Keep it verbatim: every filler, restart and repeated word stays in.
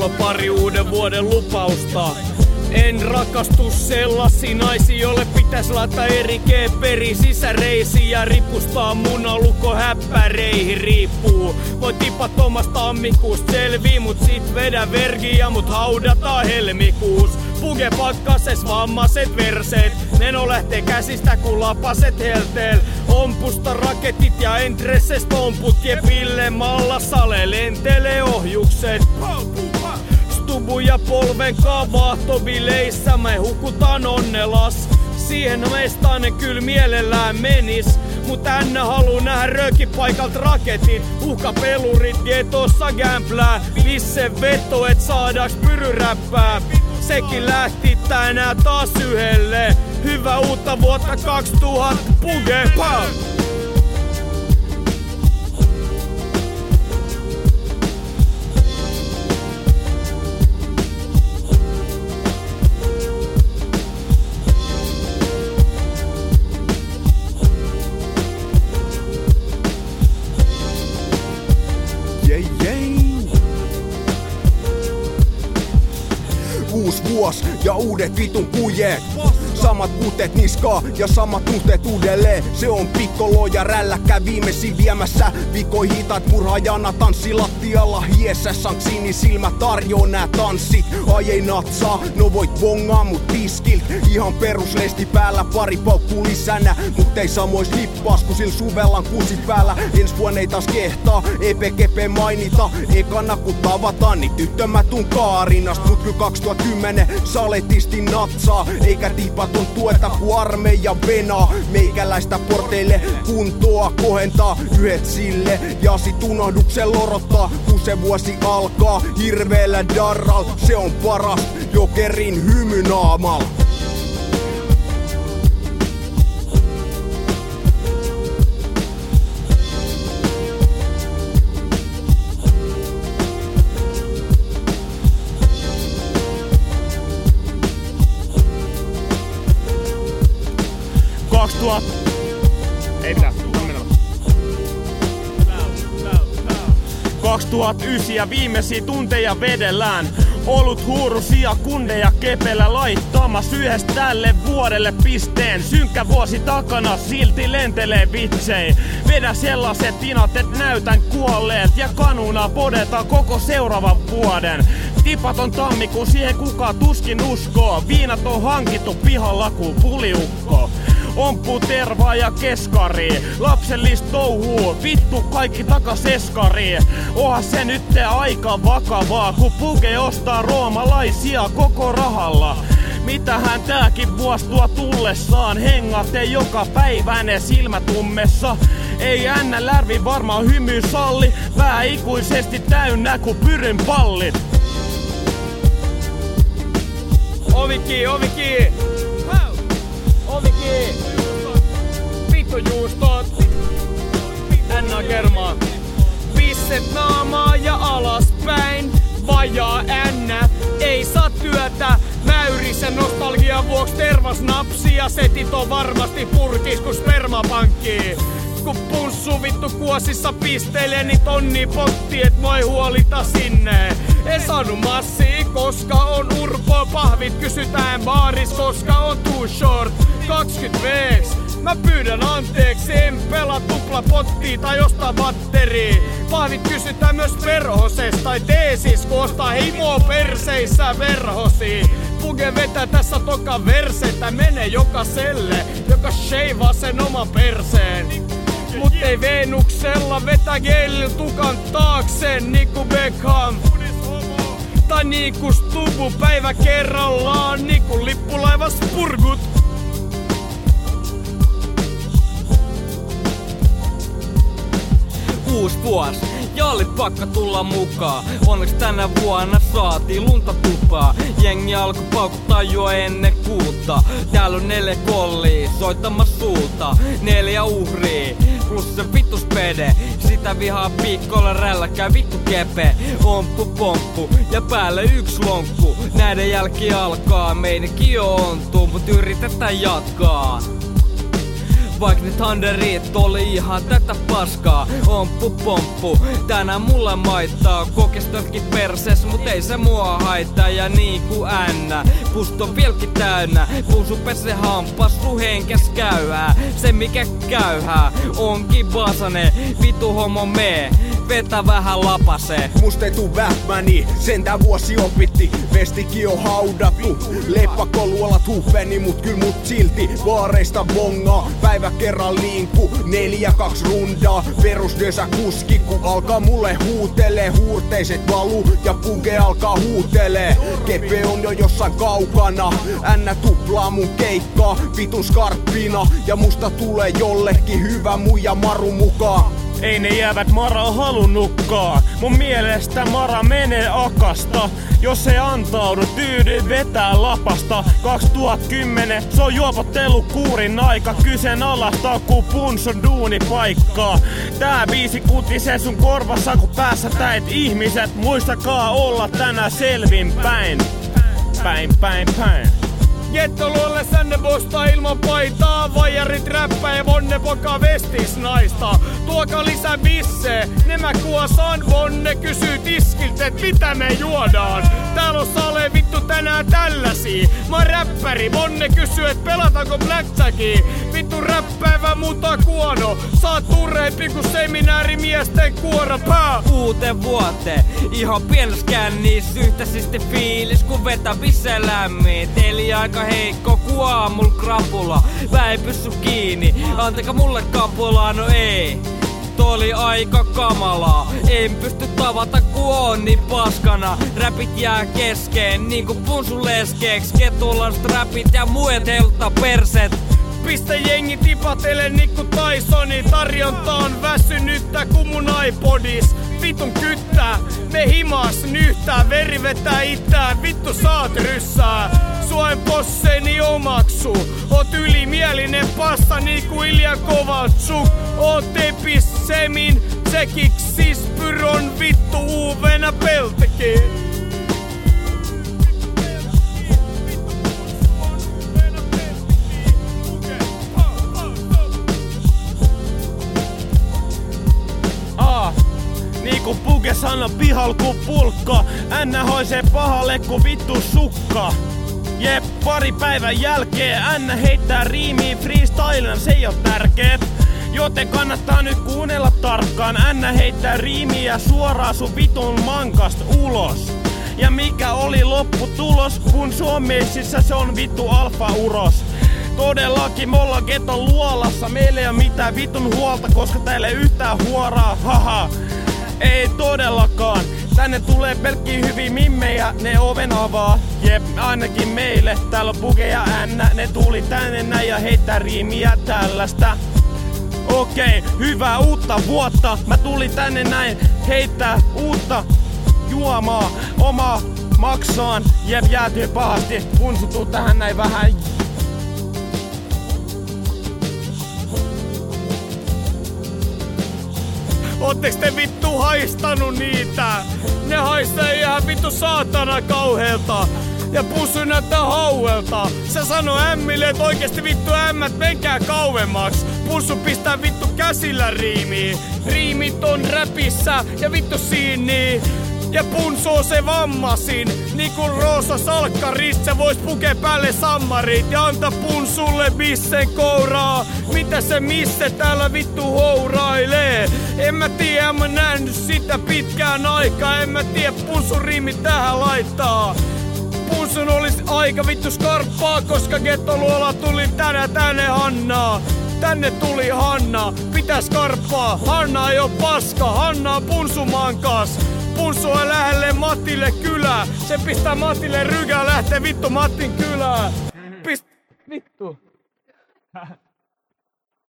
mulla pari uuden vuoden lupausta. En rakastu sellaisiin naisiin, jolle pitäis laittaa eri keeperi sisäreisiin ja ripustaa munalukko häppäreihin riippuu. Voi tipat omasta tammikuusta selvii, mut sit vedä vergiä, mut haudataan helmikuus. Puge pakkases vammaset verseet, neno lähtee käsistä kun lapaset helteel. Ompusta raketit ja entresses tomput, ja pillemalla sale lentelee ohjukset. Stubu ja polven kavahtobileissä me hukutaan onnelas. Siihen meistä ne kyl mielellään menis, mut ännä haluu nähdä röökipaikalt raketit. Uhkapelurit getossa gämplää, visse veto et saadaaks pyryräppää. Sekin lähti tänään taas yhelle. Hyvää uutta vuotta kaksituhatta, puge pau! Uus vuos ja uudet vitun kujeet. Samat putet niskaa ja samat tunteet uudelleen. Se on pikkolo ja rälläkkä viimeisin viemässä. Vikoi hitaat murhaajana tanssi lattialla hiessä. Sanksinin silmä tarjoo nää tanssit. Ai ei natsaa, no voit bongaa mut tiskilt. Ihan peruslesti päällä, pari paukkuu lisänä. Mut ei samois hippaas kun sil suvellan kuusi päällä. Ens vuonna ei taas kehtaa, E P G P mainita. Ekana kun tavataan, niin tyttö mä tuun Kaarinast. Mut kyl kaksituhattakymmenen saletisti natsaa. Eikä tipaton tueta ku armeija venaa. Meikäläistä porteille kuntoa kohentaa. Yhdet sille ja sit unohduksen lorottaa. Kun se vuosi alkaa hirveellä darral. Se on paras jokerin hymynaamal. kaksituhatta Ei mitään, kaksituhattayhdeksän ja viimeisiä tunteja vedellään. Olut huurusia kundeja kepellä laittamas yhdessä tälle vuodelle pisteen. Synkkä vuosi takana, silti lentelee vitsei. Vedä sellaiset tinat, et näytän kuolleet. Ja kanuna podeta koko seuraavan vuoden. Tipaton tammikuu, siihen kukaan tuskin uskoo. Viinat on hankittu pihalla kuin puliukko. Omppu tervaa ja keskari, lapsellista touhuu, vittu kaikki takas eskariin. Oha se nyt aika vakavaa, kun Puge ostaa roomalaisia koko rahalla. Mitähän tääkin vuosi tuo tullessaan, hengate joka päiväinen silmätummessa. Ei ännä lärvi varmaan hymy salli, pää ikuisesti täynnä ku pyryn pallit. Oviki, oviki! Oviki! Vittujuustot! Änna kermaa! Pisset naamaa ja alaspäin. Vajaa ännä, ei saa työtä. Mäyrisen nostalgian vuoks tervasnapsia. Setit on varmasti purkis ku spermapankki. Kun punssu vittu kuosissa pisteilee, niin tonni potti, et moi huolita sinne. En saanut massia, koska on urpo. Pahvit kysytään baaris, koska on too short. kaksikymmentä veeks, mä pyydän anteeksi. En pelaa tupla pottia tai ostaa batterii. Pahvit kysytään myös verhoses tai teesis, kun ostaa himoa perseissä verhosi. Puge vetää tässä toka versettä, menee jokaselle, joka sheivaa sen oman perseen. Mut ei Venuksella vetä geil tukan taakse niinku Beckham. Tai niinku Stubu päivä kerrallaan, niinku lippulaivas purgut. Uus vuos, ja oli pakka tulla mukaan. Onneksi tänä vuonna saatiin lunta tupaa. Jengi alkoi paukuttaa jo ennen kuutta. Täällä on neljä kollia soittamassa suuta. Neljä uhrii, plus se vittu spede. Sitä vihaa piikkoilla rälläkää vittu kepe. Omppu pomppu ja päälle yks lonkku. Näiden jälki alkaa, meidänkin jo ontuu, mut yritetään jatkaa. Vaik ne Thunderit oli ihan tätä paskaa. Omppu pomppu, tänään mulle maittaa. Kokestotkin perses, mut ei se mua haittaa. Ja niinku ännä, pusto vieläkin täynnä. Puusu pese hampas, ruhenkäs käyhää. Se mikä käyhää, onkin basane. Vitu homo mee, vetä vähän lapasee. Musta ei tuu vähmäni, sentään vuosi opitti. Vestikin on haudattu, leippakoluolat huppeni. Mut kyl mut silti vaareista bongaa. Päivä kerran liinku, neljä kaks rundaa. Perusdösä kuski, ku alkaa mulle huutelee. Huurteiset valu ja puke alkaa huutelee. Kepe on jo jossain kaukana, ännä tuplaa mun keikkaa. Vitun skarppina ja musta tulee jollekin hyvä muija maru mukaan. Ei ne jäävät Mara halunnutkaan. Mun mielestä Mara menee akasta. Jos ei antaudu, tyydy vetää lapasta. kaksituhattakymmenen se on juopottellut kuurin aika. Kyseenalaistaa ku punson duunipaikkaa. Tää biisi kutisee sun korvassa kun päässä täit ihmiset. Muistakaa olla tänään selvinpäin. Päin päin päin. Gettoluolle sänne postaa ilman paitaa. Vajarit räppää ja vonne pokaa vestis naista. Tuokaa lisää bissee, nämä kuosaan. Vonne kysyy tiskiltä, et mitä me juodaan. Täällä on sale vittu tänään tälläsi. Mä oon räppäri, vonne kysyy, et pelataanko blackjackia. Vittu räppäävä muuta kuono. Saat turreempi ku seminäärimiesten kuora pää. Uuteen vuoteen, ihan pienes kännis. Yhtä sisti fiilis kun vetävissä lämmin. Eli aika heikko ku aamul krapula. Mä ei pysty kiinni, antaka mulle kapulaa, no ei. Toi oli aika kamalaa. En pysty tavata ku on niin paskana. Räpit jää keskeen niinku punsun leskeeks. Ketulaiset räpit ja muet helta perset. Pistä jengi tipatele Nikku Tysoni. Tarjonta on väsynyttä ku mun iPodis. Vitun kyttää, me himas nyhtää. Veri vetää itää, vittu saat ryssää. Sua en posseni omaksu. Oot ylimielinen passa niinku Ilja Kovaltsuk. Oot tepis semin, tsekiksis pyron vittu uuvena peltekin. Niinku Puke sano pihal ku pulkka. Ännä hoisee pahalle ku vittu sukka. Jep, pari päivän jälkeen ännä heittää riimiin freestylen, se ei oo tärkeet. Joten kannattaa nyt kuunnella tarkkaan. Ännä heittää riimiä suoraan sun vitun mankasta ulos. Ja mikä oli lopputulos, kun Suomessa se on vittu alfa-uros. Todellakin me ollaan geton luolassa, meillä ei oo mitään vitun huolta, koska täällä ei yhtään huoraa, haha. Ei todellakaan, tänne tulee pelkkiä hyviä mimmejä, ne oven avaa. Jep, ainakin meille, täällä on Puke ja Ännä, ne tuli tänne näin ja heittää riimiä tällaista. Okei, hyvää uutta vuotta, mä tulin tänne näin heittää uutta juomaa. Oma maksaan, jep jäätyy pahasti, kun se tuu tähän näin vähän. Ootteks te vittu haistanut niitä? Ne haisee ihan vittu saatana kauheelta. Ja pussu näyttää hauelta. Se sanoo ämmille, et oikeesti vittu ämmät menkää kauemmaks. Pussu pistää vittu käsillä riimiin. Riimit on räpissä ja vittu siini. Ja punsoo se vammasin, niinku Roosa salkkaris. Se vois pukea päälle sammarit ja antaa punsulle bissen kouraa. Mitä se misse täällä vittu hourailee? En mä tiedä, en mä nähnyt sitä pitkään aikaa. En mä tiedä, punsun riimit tähän laittaa. Punsun olis aika vittu skarppaa, koska gettoluola tuli tänään tänne Hannaa. Tänne tuli Hanna, pitää skarppaa. Hanna ei oo paska, Hanna on punsumankas. Punsua lähelle Matille kylää. Se pistää Matille rygää, lähtee vittu Mattin kylään. Pist... Vittu.